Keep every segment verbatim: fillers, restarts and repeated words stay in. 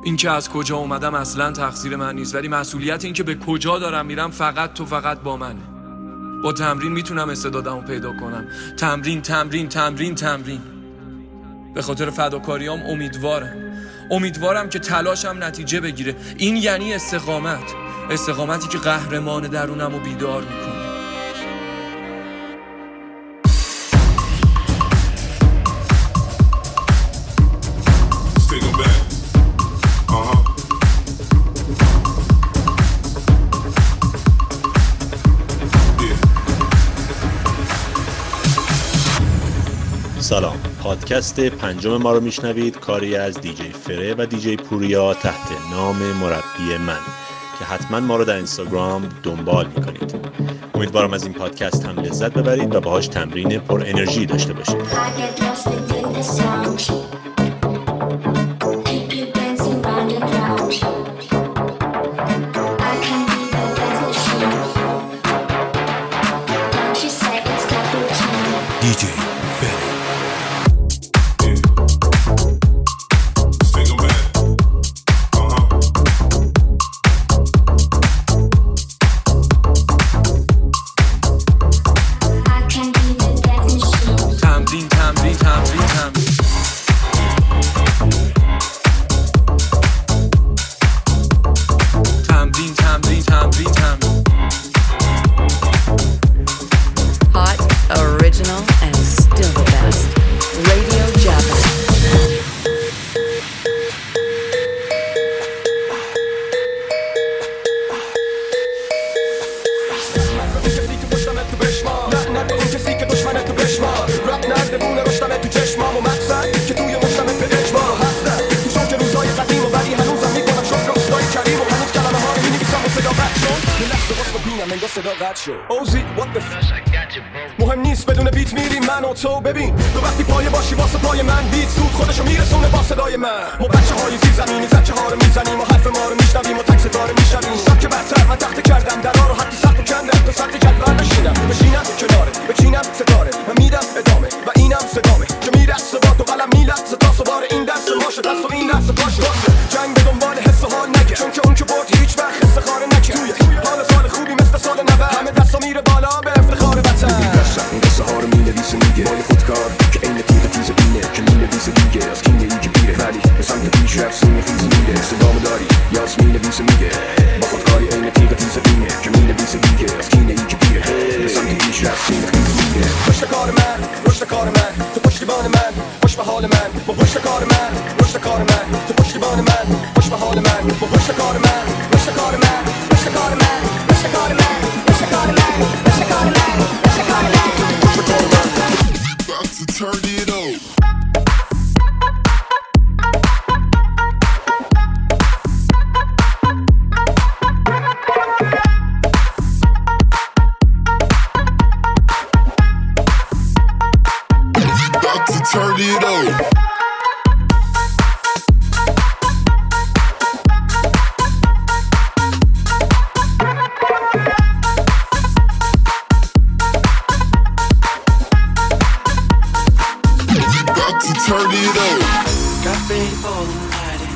این که از کجا اومدم اصلا تقصیر من نیست، ولی مسئولیت این که به کجا دارم میرم فقط تو فقط با منه. با تمرین میتونم استعدادمو پیدا کنم. تمرین تمرین تمرین تمرین. به خاطر فداکاریام امیدوارم امیدوارم که تلاشم نتیجه بگیره. این یعنی استقامت، استقامتی که قهرمان درونمو بیدار میکنه. سلام، پادکست پنجم ما رو میشنوید، کاری از دیجی فره و دیجی پوریا تحت نام مربی من که حتما ما رو در اینستاگرام دنبال میکنید. امیدوارم از این پادکست هم لذت ببرید و باهاش تمرین پر انرژی داشته باشید. دیجی مهم نیست بدون بیت میریم من و تو. ببین تو وقتی پایه باشی واسه پای من بیت سود خودشو میرسونه با صدای من. ما بچه های زیر زمینی زچه ها رو میزنیم و حرف ما رو میشنویم و تک ستاره میشنویم. سبک برتر من تخت کردم درا رو حتی سخت و کندم تو سخت جدول بشینم بشینم کناره بچینم ستاره من میدم ادامه و اینم صدامه که میرقصه با تو قلم میلقصه تا سوار این دست ماشه دست و این دست پاشه جنگ به دنبال حس و حال نگه چون که اون که برد هیچ وقت استخاره نکرد. توی حال سال خوبی مثل سال نود همه دستا میره بالا به افتخار وطن. این قصه ها رو مینویسه میگه مال خودکار که عین تیغ تیز بینه که مینویسه دیگه از کینه ای که بیره ولی به سمت پیش رفت سینه خیزی میره. صدامو داری یا از مینویسه میگه با خودکاری عین تیغ تیز بینه که مینویسه دیگه از کینه ای که بیره به سمت پیش رفت سینه خیزی میره. پشت کار من رشد کار من تو پشتیبان من خوش به حال من با پشت کار من رشد کار من تو پشتیبان من خوش به حال من با پشت کار من رشد کار من رشد کار من رشد کار من رشد کار من رشد کار من رشد کار من رشد کار من about to turn it on. About to turn it on. Turn it on. Got ready for the night.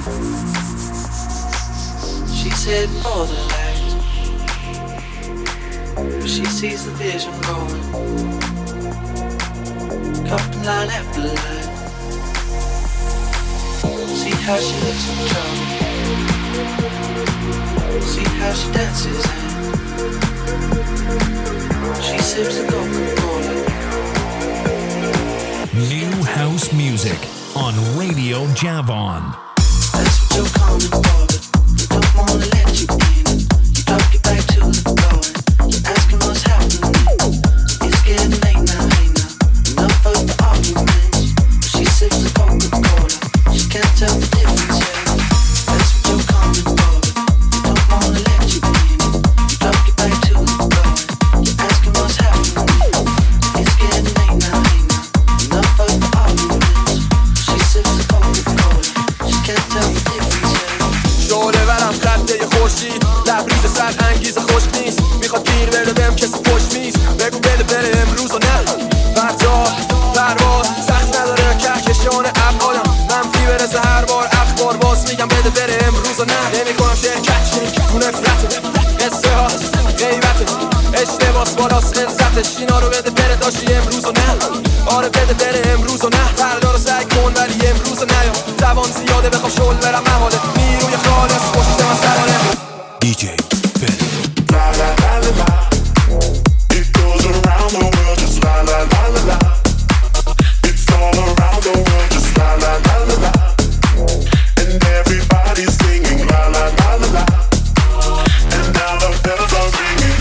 She's heading for the light. But she sees the vision growing. Couple line after line. See how she looks in trouble. See how she dances and she sips the Coca-Cola. New house music on Radio Javon. That's what you're coming for, but you don't wanna let you in. You don't get back to the door. You're asking what's happening. It's getting late now, hey now. Enough of the arguments. But she sips the Coca-Cola. She can't tell the difference yet. That's what you're coming for, but you don't wanna let you in. You don't get back to the door. You're asking what's happening. It's getting late now, hey now. Enough of the arguments. She sips the Coca-Cola. She can't tell the difference yet. شعله برم خطه خوشی لبریز سر انگیز خوش نیست. میخواد گیر بره بهم کسی پشت میز. بگو بده بره امروز و نه فردا پرواز سخت نداره کهکشان ابعادم منفی برسه هر بار اخبار بار باز میگم بده بره امروز و نه نمیکنم شرکت تو نفرت قصه ها غیبت اشتباس بالاست خلصتش اینا رو بده بره داشتی امروز و نه آره بده بره امروز و نه فردا رو سعی کن ولی امروز و نه زبان زیاده بخوام شل برم محاله نیروی خالص پشت من سرانه دی جی فر La la la la la. It goes around the world just la la la la la. It's all around the world just la la la la la. And everybody's singing la la la la la. And now the bells are ringing.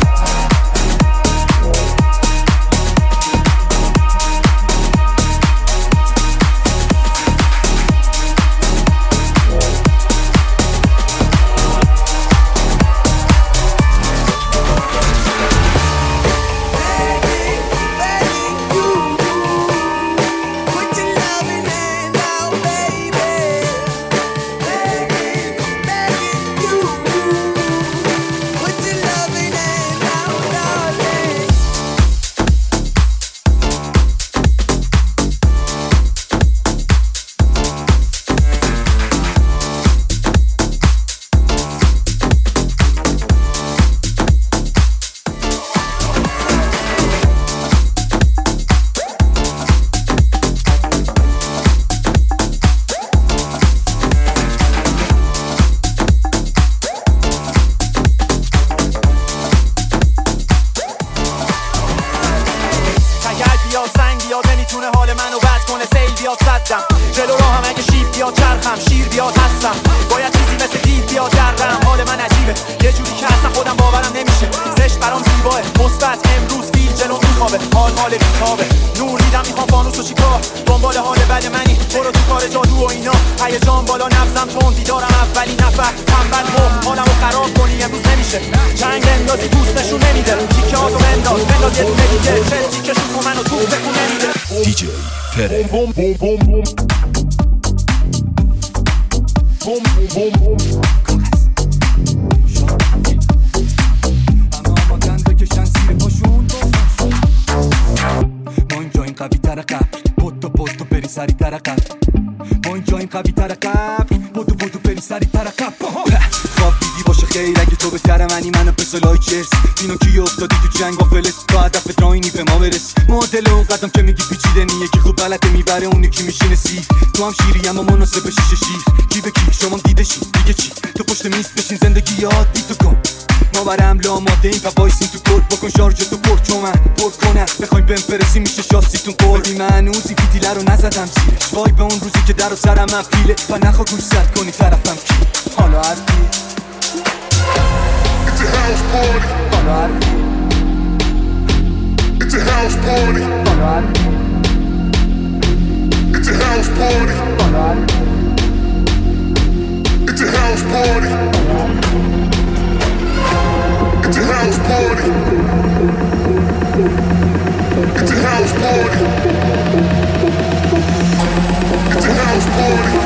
جلو راه هم اگه شیب بیاد چرخم شیر بیاد هستم باید چیزی مثل دیو بیاد درم حال من عجیبه یه جوری که اصلا خودم باورم نمیشه زشت برام زیباه مثبت امروز فیل جلو میخوابه حال حال بیتابه نور دیدم میخوام فانوس و چیکار دنبال حال بد منی برو تو کار جادو و اینا هیجان بالا نبضم تون دیدارم اولی نفر تنبل و حالمو خراب کنی امروز نمیشه چنگ اندازی دوست نشون نمیده تیکه هاتو بنداز بنداز یه دونه دیگه چه تیکشون تو منو تو بکن نمیده دی جی فر Boom boom boom boom. Boom boom boom boom. همه آمادن بکشن زیر پاشون ما اینجاییم قوی تر قبل پتو پتو بری سری تر قبل ما اینجاییم قوی تر قبل پتو پتو بری سری تر قبل خواب دیدی باشه خیر اگه تو بهتر منی منو پسا لایکرز اینو کی افتادی تو جنگ و فلس با هدف دراینی به ما برس معادل اون قدم که میگی پیچیده نیه که خوب بلده میبره اون یکی میشینه سی تو هم شیری اما مناسب شیشه شیر کی به کی شما دیده شی دیگه چی تو پشت میز بشین زندگی یاد بی تو کن ما برم لا ماده این پا وایسین تو کل بکن شارژ تو پر چون من پر کنم بخوایم بهم فرسی میشه شاستیتون قردی من اوزی فیتیله رو نزدم زیرش وای به اون روزی که در و سرم من پیله و نخوا گوش زد کنی طرفم کی حالا حرفی It's a house party. حالا حرفی It's a house party. حالا حرفی It's a house party. حالا حرفی It's a house party. It's a house party. It's a house party. It's a house party.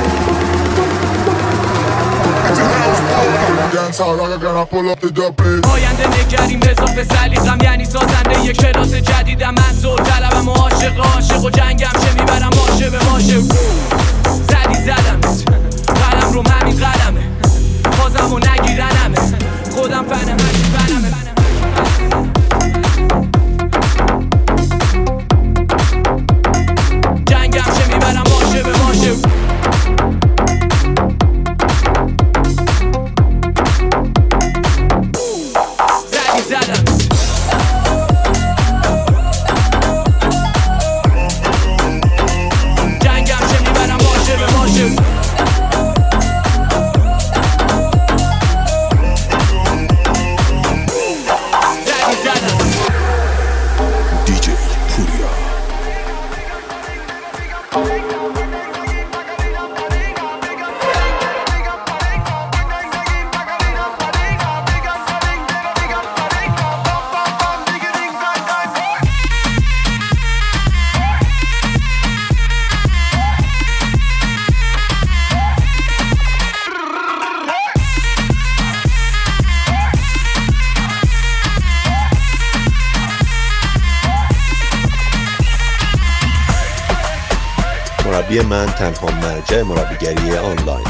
It's a house party. Dance hall like I gotta pull up the dub. آینده نگریم اضافه سلیقم یعنی سازنده یک کلاس جدیدم من زود طلبم و عاشق عاشق و جنگم چه میبرم ماشه به ماشه زدی زدمت قلم رو همین قلمه بازم و نگیرنمه خودم فنم هرچی فنمه جنگم چه میبرم ماشه به ماشه زدی زدم جنگم چه میبرم ماشه به ماشه مربی من تنها مرجع مربیگری آنلاین.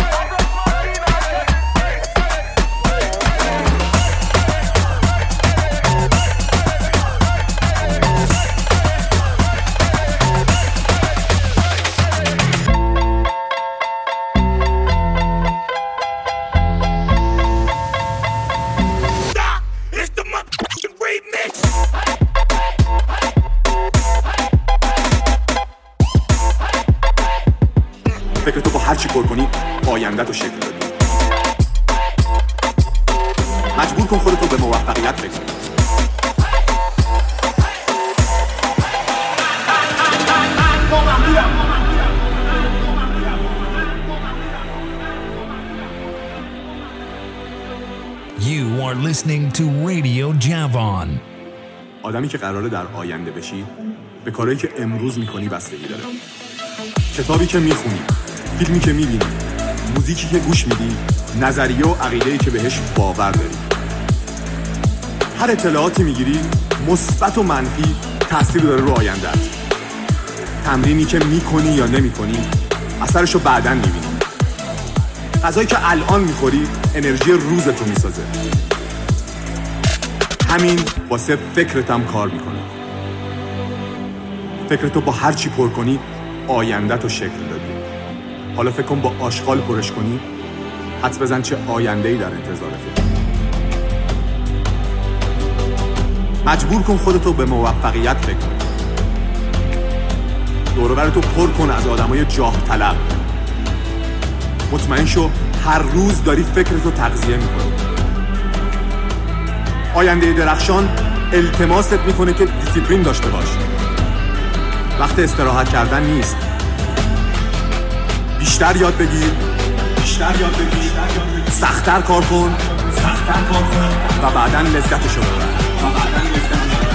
فکرتو با هر چی پر کنی آینده‌تو شکل بدی. مجبور کن خودتو به موفقیت فکر کنی. You are listening to Radio Javon. آدمی که قراره در آینده بشی به کارهایی که امروز میکنی بستگی داره. کتابی که میخونی، فیلمی که میبینی، موزیکی که گوش میدی، نظریه و عقیده‌ای که بهش باور داری. هر اطلاعاتی میگیری مثبت و منفی تأثیر داره رو آینده‌ات. تمرینی که میکنی یا نمیکنی اثرشو بعداً میبینی. غذایی که الان میخوری انرژی روزتو میسازه. همین واسه فکرتم کار میکنه. فکرتو با هر چی پر کنی آینده‌تو شکل دادی. حالا فکر کن با آشغال پرش کنی، حدس بزن چه آینده‌ای در انتظارته. مجبور کن خودتو به موفقیت فکر کنی. دور و برتو پر کن از آدمای جاه طلب. مطمئن شو هر روز داری فکرتو تغذیه میکنی. آینده درخشان التماست میکنه که دیسیپلین داشته باش. وقت استراحت کردن نیست. بیشتر یاد بگیر، بیشتر یاد بگیر، سخت‌تر کار کن، سخت‌تر کار کن و بعداً لذتشو ببر. و بعداً لذتشو ببر.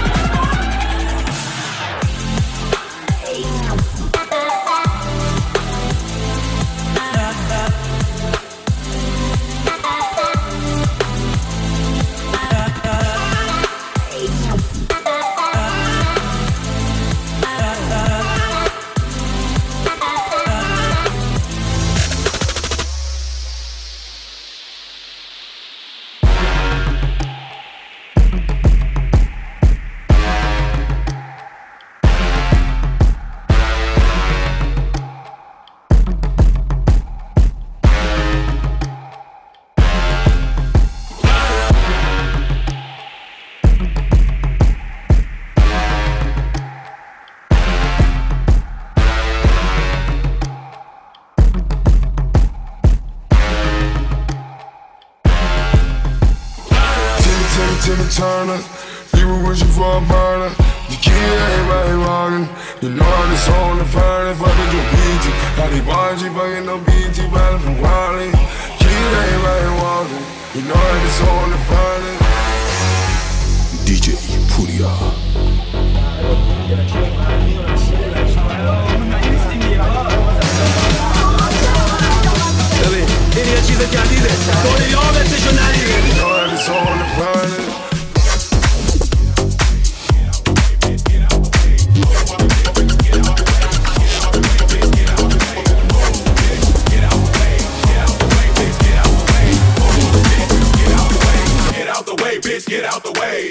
Turner, people wishing for a burner. You keep everybody walking. You know I'm just on the furnace, fucking your B T. How they want you fucking no B T, running from Wally. Keep everybody walking. You know I'm just on the furnace. D J Puriya. ببین این یه چیز جدیده تو یادتشو ندیده. You know I'm just on the furnace. Bitch, get out the way.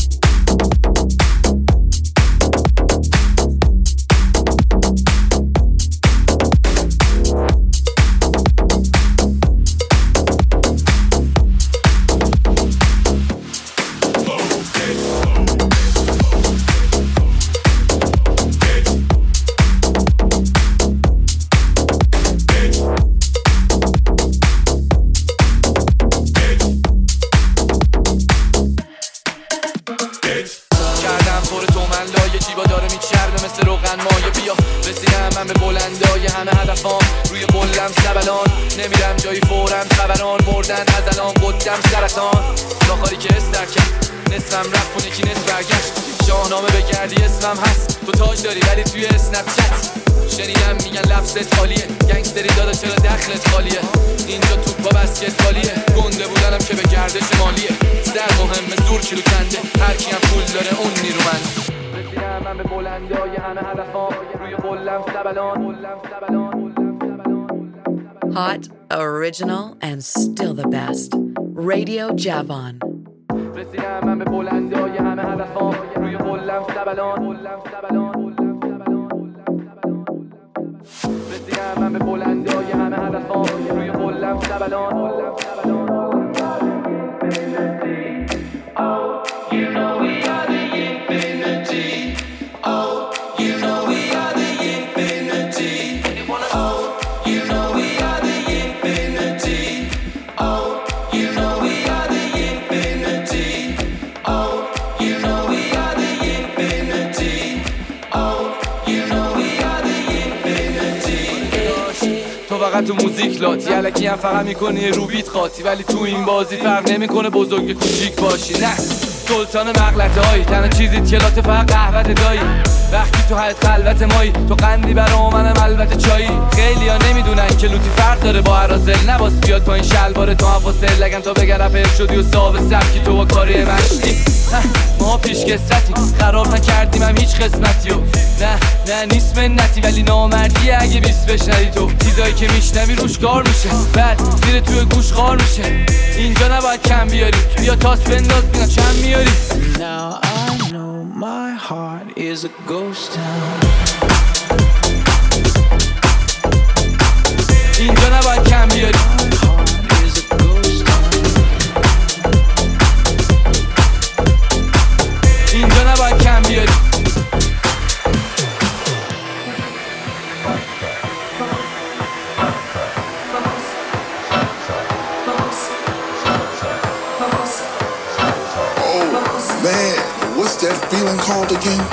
تو تاج داری ولی توی اسنپ چت شنیدم میگن لفظت خالیه گنگستری دادا چرا دخلت خالیه اینجا توپا بسکتبالیه گنده بودنم که به گردش مالیه سر مهمه زور کیلو کنده هر کیم پول داره اون نیرومند رسیدم من به بلندای همه هدفام روی قلم سبلان. Hot, original, and still the best. Radio Javon. رسیدم من به بلندای همه هدفام روی قلم سبلان. رسیدم من به بلندای همه هدفام روی قلم سبلان. فقط تو موزیک لاتی الکی هم فقط میکنی رو بیت قاطی، ولی تو این بازی فرق نمیکنه بزرگ کوچیک باشی. نه سلطان مغلطه هایی تنها چیزیت که لاته فقط قهوت دایی. وقتی تو حیط خلوت مایی تو قندی برا منم البته چایی. خیلی ها نمیدونن که لوتی فرق داره با عرازل. نباس بیاد پایین شلوار تو حفاظل لگن تا بگر رپر شدی و صاحب سبکی تو با کاری مشتی. ما پیش کسرتیم خراب نکردیم هم هیچ قسمتیو. نه نه نیست منتی ولی نامردیه اگه بیست بشنری تو. چیزایی که میشنوی روش کار میشه بعد میره توی گوش خار میشه. اینجا نباید کم بیاری بیا تاس بنداز بینا چند میاری. Now I know my heart is a ghost town. اینجا نباید کم بیاری. اینجا نباید کم بیاری. Man, what's that feeling called again?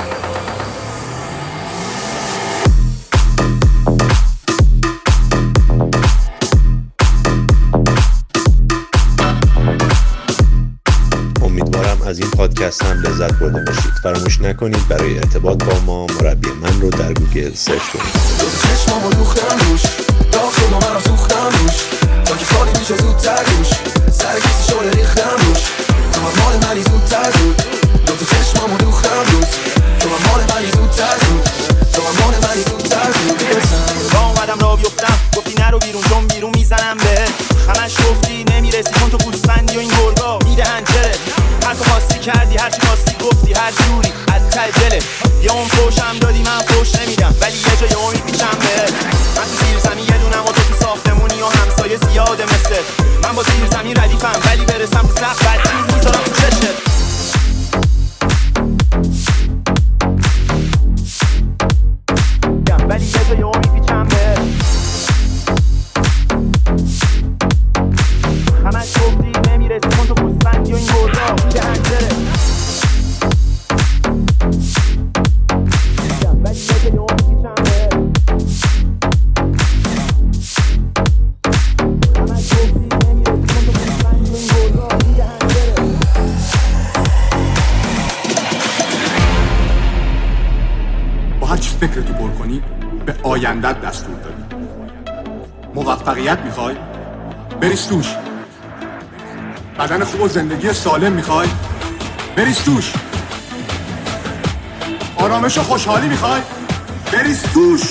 امیدوارم از این پادکست هم لذت برده باشید. فراموش نکنید برای ارتباط با ما مربی من رو در گوگل سرچ کنید. چشمامو دوختم روش داغ شد و منم سوختم روش تا که خالی میشه زودتر روش سر کسی شده ریختم روش تو هم مال منی زودتر زود دو تا چشمامو دوختم روش تو هم مال منی زودتر زود تو هم مال منی زودتر زود با اومدم را بیفتم گفتی نرو بیرون چون بیرون میزنم به همش گفتی نمیرسی چون تو گوسفندی و این گرگا میده هنجره هر تو خاصی کردی هر چی خاصی گفتی هر جوری از ته دلت یه اون فوشم دادی من فوش نمیدم ولی یه جای امید میشم بهت. من تو زیر زمین یه دونم و تو تو ساختمونی و همسایه زیاده مثل من با زیر زمین ردیفم ولی برسم تو سقف بدجور میذارم تو چشت. ولی یه جای امید میشم بهت. همش گفتی نمیرسی چون تو گوسفندی و این گرگا میده هنجره ولی یه جای امید میشم بهت. همش گفتی نمیرسی چون تو گوسفندی و این گرگا میده هنجره. با هر چی فکرتو پر کنی به آیندت دستور دادی. موفقیت میخوای؟ بریز توش. بدن خوب و زندگی سالم میخوای؟ بریز توش. آرامش و خوشحالی میخوای؟ بریز توش.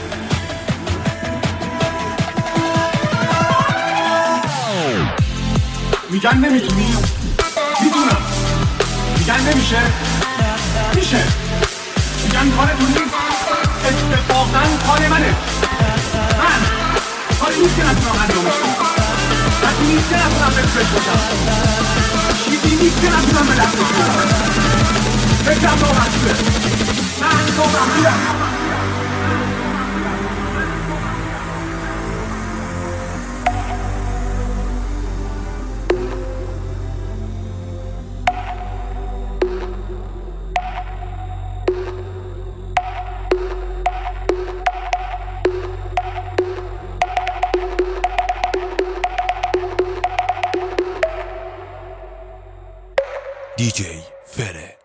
میگن نمیتونی؟ میدونم. میگن نمیشه؟ میشه. میگن کارتون نیست؟ اتفاقاً کار منه. من کاری نیست که نتونم انجامش کنم. کاری نیست که نتونم بهش باشم. چیزی نیست که نتونم به دستش بیارم. فکرم واقعا توه. من واقعا میرم. دی جی فره.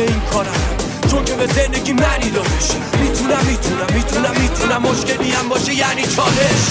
این کارم، چون که به زندگی معنی دارش. میتونم میتونم میتونم میتونم مشکلی هم باشه یعنی چالش.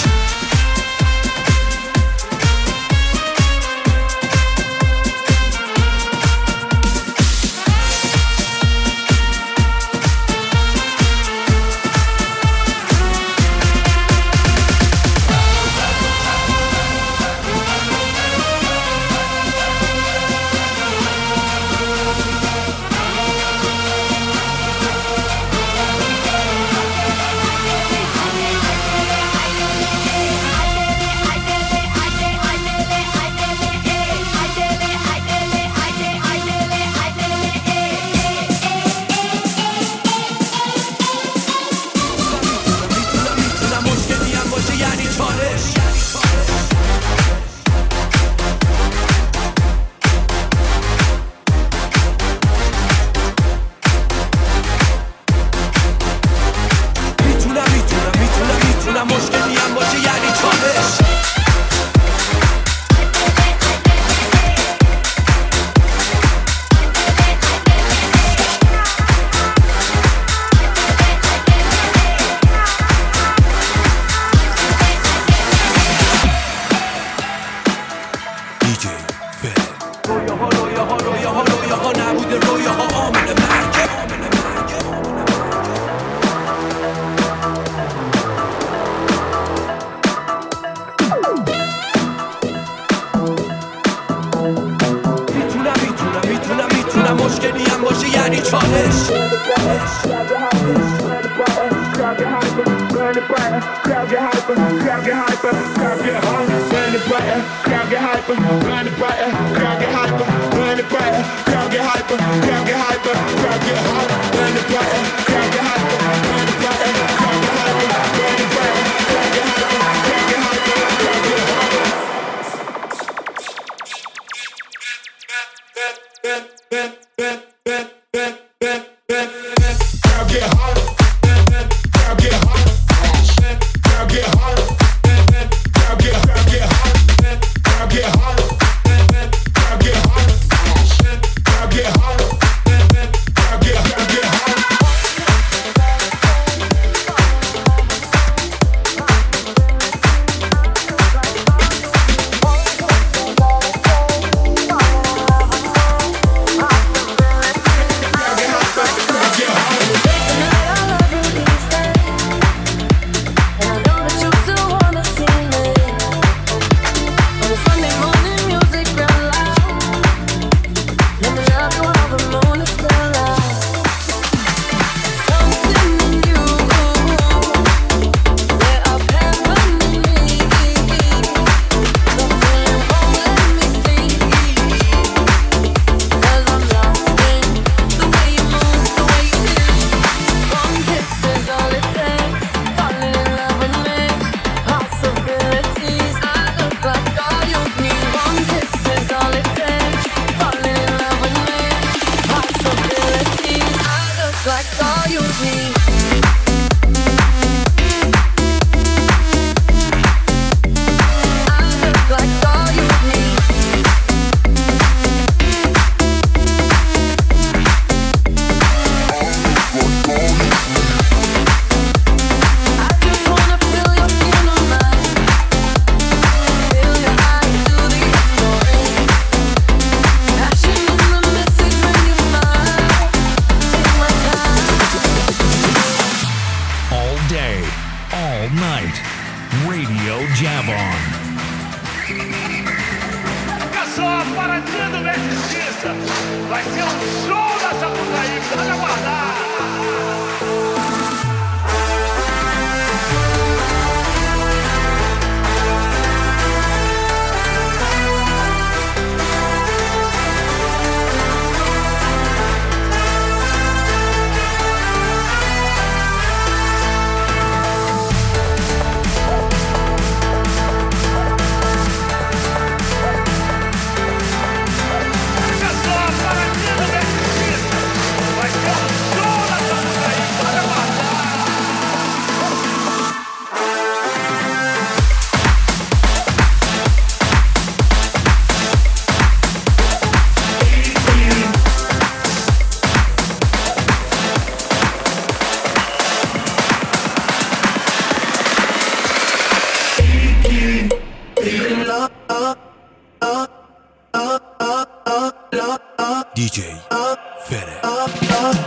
Vai ser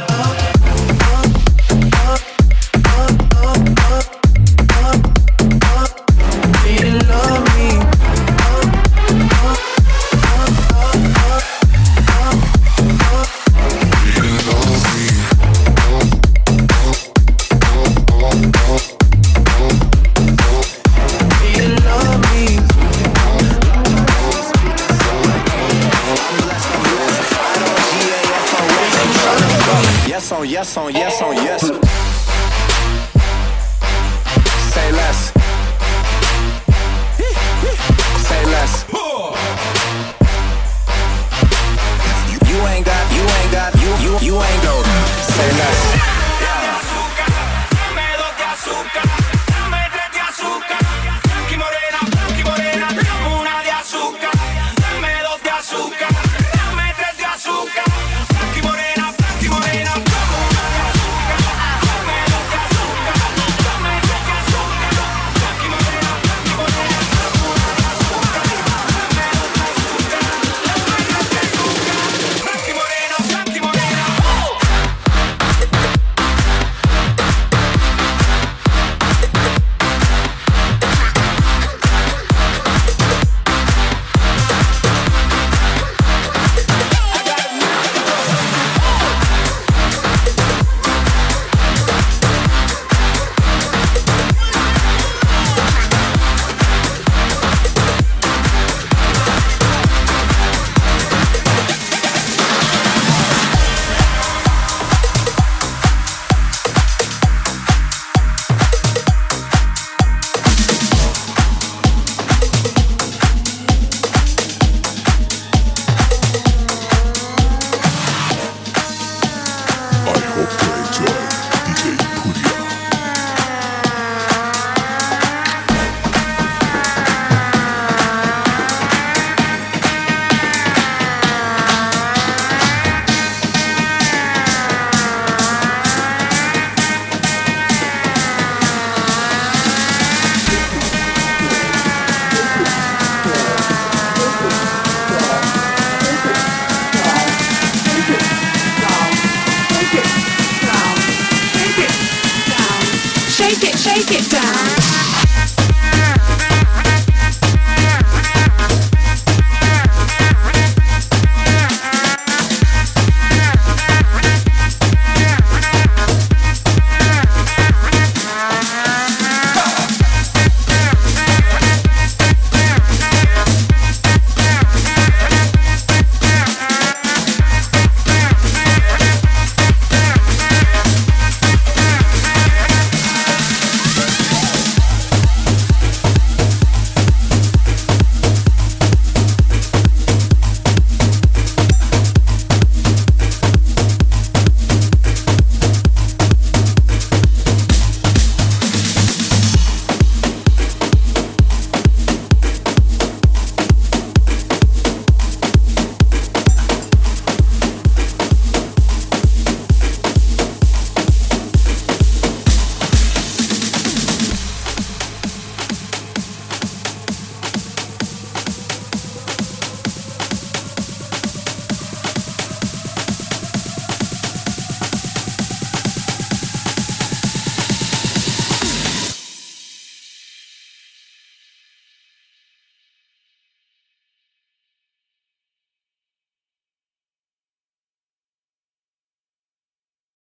Yes on yes on yes. Say less. Say less. You ain't got, you ain't got, you you you ain't go. Say less. Shake it, shake it down.